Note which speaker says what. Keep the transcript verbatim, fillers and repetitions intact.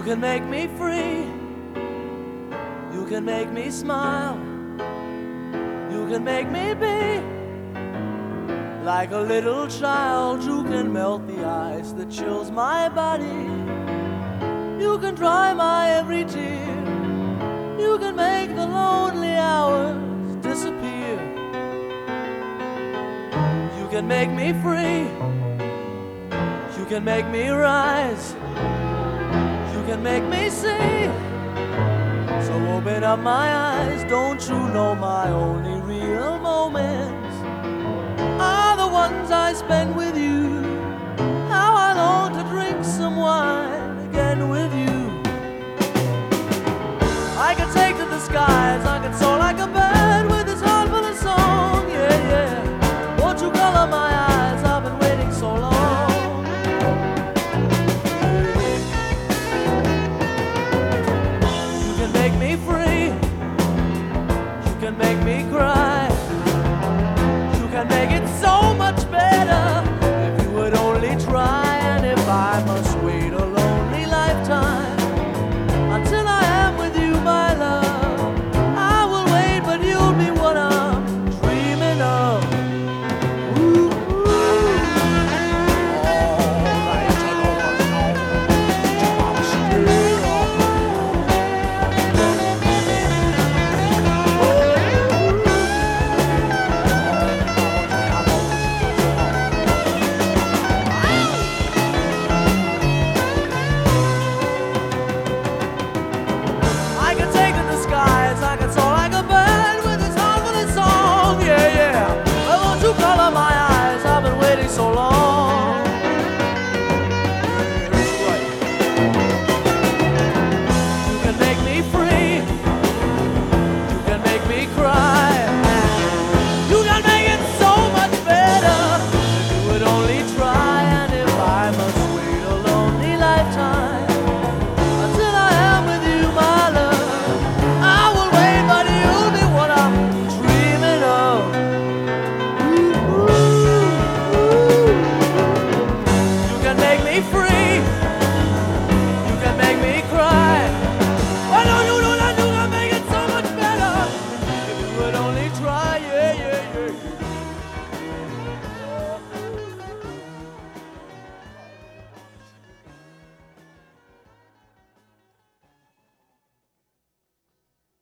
Speaker 1: can make me free. You can make me smile. You can make me be like a little child. You can melt the ice that chills my body. You can dry my every tear. You can make the lonely hours disappear. You can make me free. You can make me rise. You can make me see. So open up my eyes. Don't you know my only real moments are the ones I spend with you? How I long to drink some wine again with you. I can take to the skies, I can soar like a bird with this heart full of song. Yeah, yeah. Won't you color my eyes? I've been waiting so long. You can make me free. You can make me cry.